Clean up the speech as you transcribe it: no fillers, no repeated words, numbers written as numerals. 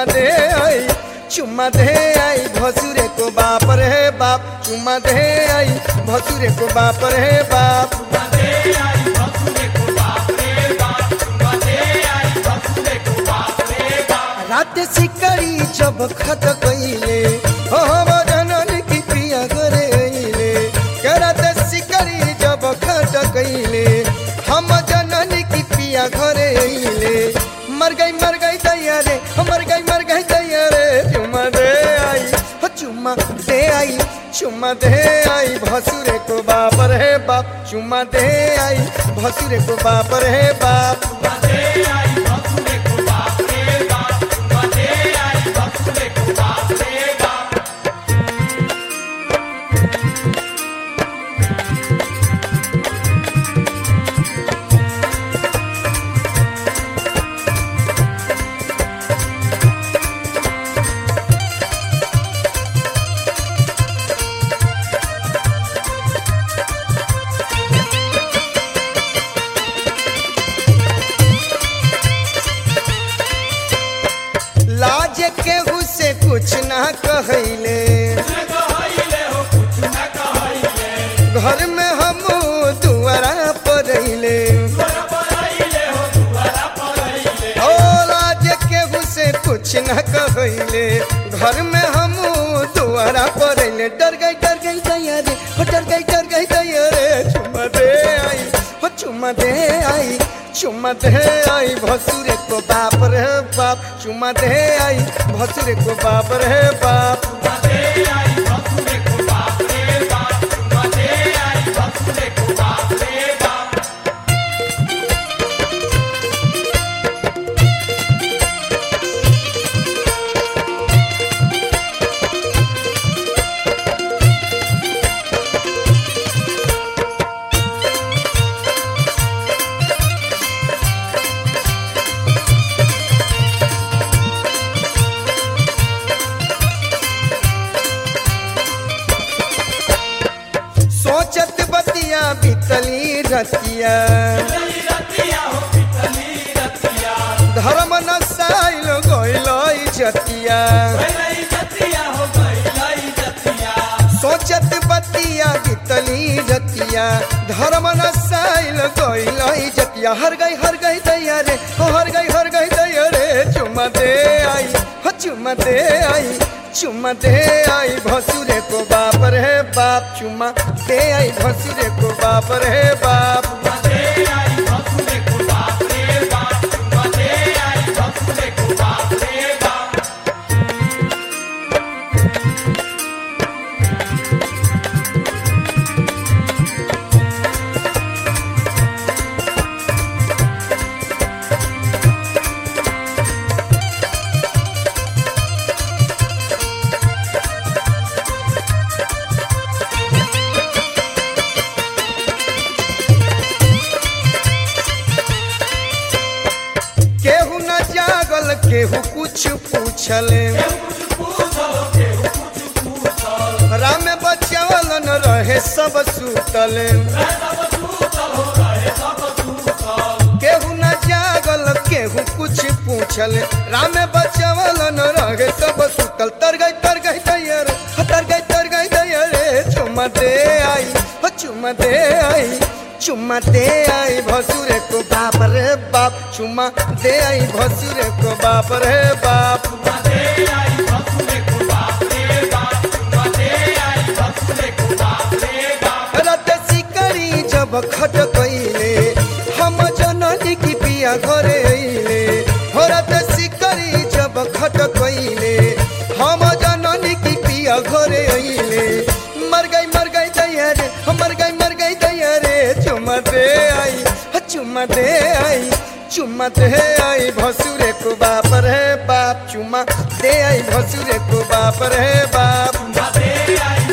दे आई चुम्मा दे आई भसुरे को बाप रे बाप चुम्मा दे आई भसुरे को बाप रे बाप रात सिकड़ी जब खत कइले हो जनन की पिया घरे अइले रात सिकड़ी जब खत कइले हम जनन की पिया घरे अइले मर गई दैया रे मर गई दैया रे चुम्मा दे आई चुम्मा दे आई भसुरे को बाप रे बाप चुम्मा दे आई भसुरे को बाप रे बाप लाज केहू से कुछ ना कहले घर में हम दुआरा पर अइले ओ लाज केहू से कुछ ना कहले घर में हम दुआरा पर अइले डर गई दैया रे डर गई दैया रे चुम्मा दे आई चुम्मा दे आई चुम्मा दे आई भसुरे को बाप रे बाप चुम्मा दे आई भसुरे को बाप रे बाप सोचत बतिया बितली रतिया धर्म नसाइल गइल जतिया सोचत बतिया बितली रतिया धर्म नसाइल गइल जतिया हर गई दैया रे हर गई दैया रे चुम्मा दे आई चुम्मा दे आई चुम्मा दे आई भसुरे को बाप रे बाप चुम्मा दे आई भसुरे को बाप रे बाप केहू न जागल केहू कुछ पूछले राम बचावल न रहे सब सुतले केहू न जागल केहू कुछ पूछले राम बचावल न रहे सब सुतल तर गई दैया रे चुम्मा दे आई चुम्मा दे आई चुम्मा दे आई भसुरे को बाप रे बाप चुम्मा दे आई भसुरे को बाप रे बाप रात सिकड़ी जब खट कइले हम जननी की पिया घरे अइले हो रात सिकड़ी जब खट कइले हम जननी की पिया घरे अइले मर गई दैया रे मर गई दैया रे चुम्मा दे आई चुम्मा दे आई चुम्मा दे आई भसुरे को बाप रे बाप चुम्मा दे आई भसुरे को बाप रे बाप